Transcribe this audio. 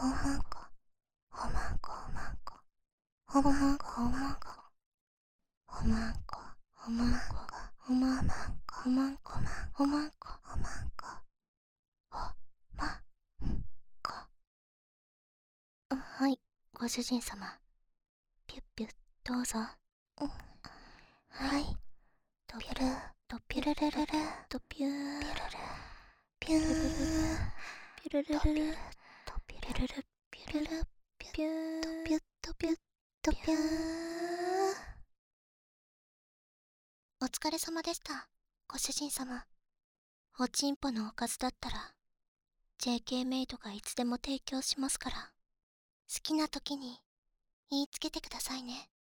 おまんこ、おまんこ、おまんこ、おまんこ、おまんこ、おまんこ、おまんこ、おまんこ、おまんこ、おまんこ、おまんこ、おまんこ。はい、ご主人様。ピュッピュッ、どうぞ。はい。とピュル、とピュルルルル、とピュー、ピュルルルル、ピュルルルル、とピュルルル、ピュルル、ピュー、ピュッとピュッとピュー。お疲れ様でした、ご主人様。おちんぽのおかずだったら JK メイドがいつでも提供しますから、好きな時に言いつけてくださいね。